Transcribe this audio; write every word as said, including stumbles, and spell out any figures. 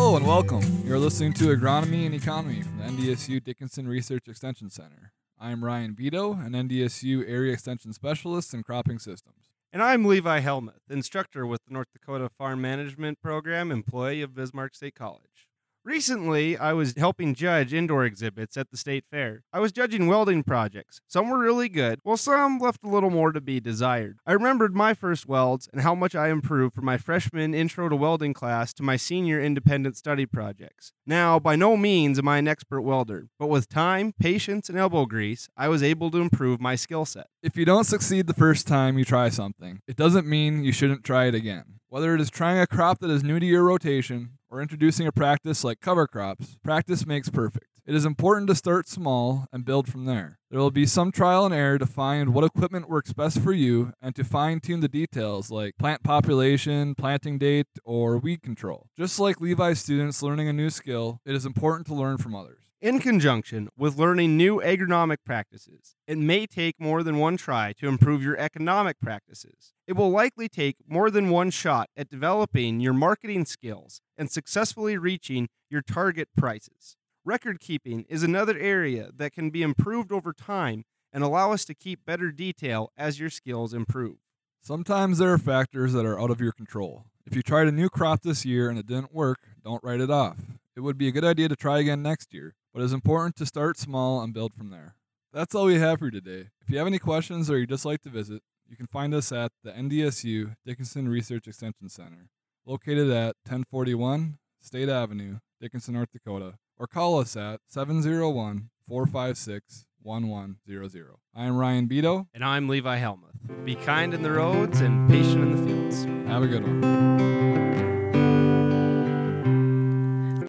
Hello and welcome. You're listening to Agronomy and Economy from the N D S U Dickinson Research Extension Center. I am Ryan Vito, an N D S U Area Extension Specialist in Cropping Systems. And I'm Levi Helmuth, instructor with the North Dakota Farm Management Program, employee of Bismarck State College. Recently, I was helping judge indoor exhibits at the state fair. I was judging welding projects. Some were really good, while some left a little more to be desired. I remembered my first welds and how much I improved from my freshman intro to welding class to my senior independent study projects. Now, by no means am I an expert welder, but with time, patience, and elbow grease, I was able to improve my skill set. If you don't succeed the first time you try something, it doesn't mean you shouldn't try it again. Whether it is trying a crop that is new to your rotation or introducing a practice like cover crops, practice makes perfect. It is important to start small and build from there. There will be some trial and error to find what equipment works best for you and to fine-tune the details like plant population, planting date, or weed control. Just like Levi's students learning a new skill, it is important to learn from others. In conjunction with learning new agronomic practices, it may take more than one try to improve your economic practices. It will likely take more than one shot at developing your marketing skills and successfully reaching your target prices. Record keeping is another area that can be improved over time and allow us to keep better detail as your skills improve. Sometimes there are factors that are out of your control. If you tried a new crop this year and it didn't work, don't write it off. It would be a good idea to try again next year, but it's important to start small and build from there. That's all we have for you today. If you have any questions or you'd just like to visit, you can find us at the N D S U Dickinson Research Extension Center, located at ten forty-one State Avenue, Dickinson, North Dakota, or call us at seven oh one, four five six, one one zero zero. I am Ryan Beto. And I'm Levi Helmuth. Be kind in the roads and patient in the fields. Have a good one.